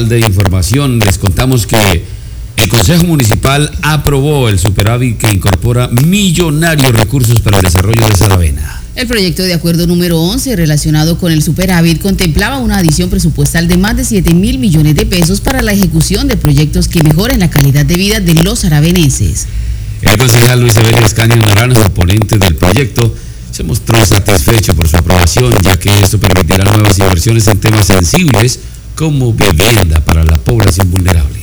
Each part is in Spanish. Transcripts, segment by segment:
Municipal de Información. Les contamos que el Consejo Municipal aprobó el superávit que incorpora millonarios recursos para el desarrollo de Saravena. El proyecto de acuerdo número 11 relacionado con el superávit contemplaba una adición presupuestal de más de 7.000 millones de pesos para la ejecución de proyectos que mejoren la calidad de vida de los saravenenses. El concejal Luis Evelio Escaño Naranjo, ponente del proyecto, se mostró satisfecho por su aprobación, ya que esto permitirá nuevas inversiones en temas sensibles como vivienda para la población vulnerable.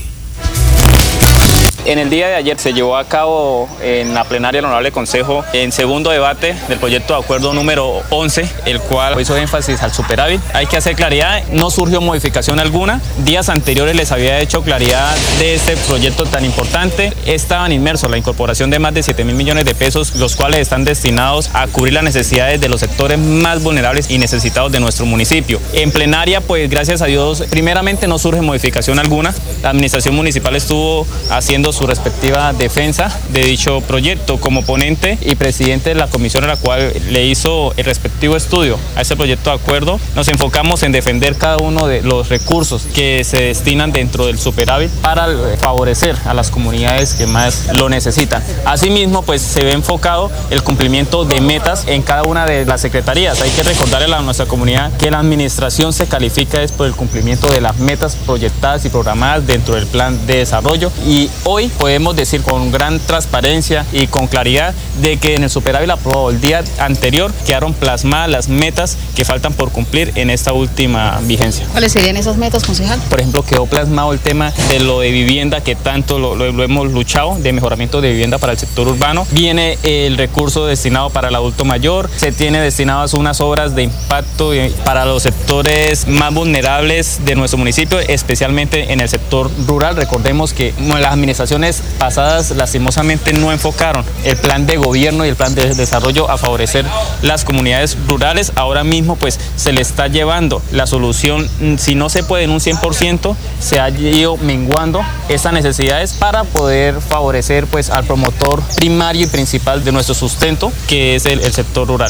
En el día de ayer se llevó a cabo en la plenaria del Honorable Consejo en segundo debate del proyecto de acuerdo número 11, el cual hizo énfasis al superávit. Hay que hacer claridad, no surgió modificación alguna. Días anteriores les había hecho claridad de este proyecto tan importante. Estaban inmersos en la incorporación de más de 7.000 millones de pesos, los cuales están destinados a cubrir las necesidades de los sectores más vulnerables y necesitados de nuestro municipio. En plenaria, pues gracias a Dios, primeramente no surge modificación alguna. La administración municipal estuvo haciendo su respectiva defensa de dicho proyecto como ponente y presidente de la comisión a la cual le hizo el respectivo estudio a ese proyecto de acuerdo. Nos enfocamos en defender cada uno de los recursos que se destinan dentro del superávit para favorecer a las comunidades que más lo necesitan. Asimismo, pues se ve enfocado el cumplimiento de metas en cada una de las secretarías. Hay que recordarle a nuestra comunidad que la administración se califica es por el cumplimiento de las metas proyectadas y programadas dentro del plan de desarrollo, y hoy podemos decir con gran transparencia y con claridad de que en el superávit aprobado el día anterior quedaron plasmadas las metas que faltan por cumplir en esta última vigencia. ¿Cuáles serían esas metas, concejal? Por ejemplo, quedó plasmado el tema de lo de vivienda, que tanto lo hemos luchado, de mejoramiento de vivienda para el sector urbano. Viene el recurso destinado para el adulto mayor, se tiene destinadas unas obras de impacto para los sectores más vulnerables de nuestro municipio, especialmente en el sector rural. Recordemos que las administraciones pasadas lastimosamente no enfocaron el plan de gobierno y el plan de desarrollo a favorecer las comunidades rurales. Ahora mismo pues se le está llevando la solución, si no se puede en un 100%, se ha ido menguando esas necesidades para poder favorecer pues al promotor primario y principal de nuestro sustento, que es el sector rural.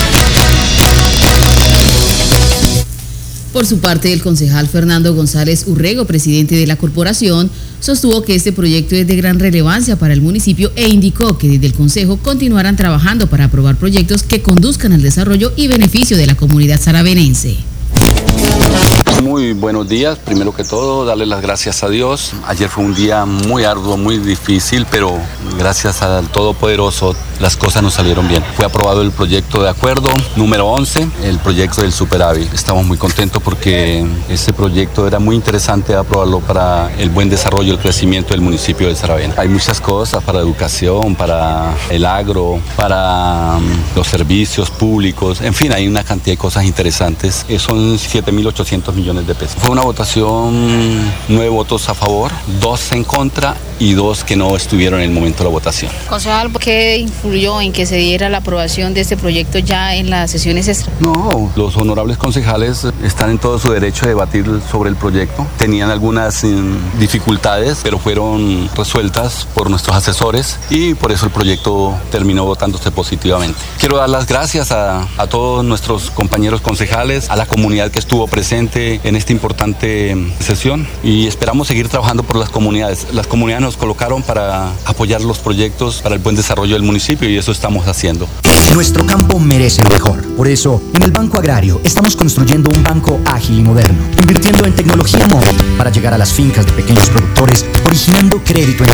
Por su parte, el concejal Fernando González Urrego, presidente de la corporación, sostuvo que este proyecto es de gran relevancia para el municipio e indicó que desde el consejo continuarán trabajando para aprobar proyectos que conduzcan al desarrollo y beneficio de la comunidad saravenense. Muy buenos días, primero que todo darle las gracias a Dios. Ayer fue un día muy arduo, muy difícil, pero gracias al Todopoderoso las cosas nos salieron bien. Fue aprobado el proyecto de acuerdo número 11, el proyecto del superávit. Estamos muy contentos porque ese proyecto era muy interesante aprobarlo para el buen desarrollo y el crecimiento del municipio de Saravena. Hay muchas cosas para educación, para el agro, para los servicios públicos, en fin, hay una cantidad de cosas interesantes. Son 7.800 millones de pesos. Fue una votación, 9 votos a favor, 2 en contra y 2 que no estuvieron en el momento de la votación. Concejal, ¿qué influyó en que se diera la aprobación de este proyecto ya en las sesiones extra? No, los honorables concejales están en todo su derecho de debatir sobre el proyecto. Tenían algunas dificultades, pero fueron resueltas por nuestros asesores y por eso el proyecto terminó votándose positivamente. Quiero dar las gracias a todos nuestros compañeros concejales, a la comunidad que estuvo presente en esta importante sesión y esperamos seguir trabajando por las comunidades. Las comunidades nos colocaron para apoyar los proyectos para el buen desarrollo del municipio y eso estamos haciendo. Nuestro campo merece lo mejor. Por eso, en el Banco Agrario estamos construyendo un banco ágil y moderno, invirtiendo en tecnología móvil para llegar a las fincas de pequeños productores, originando crédito en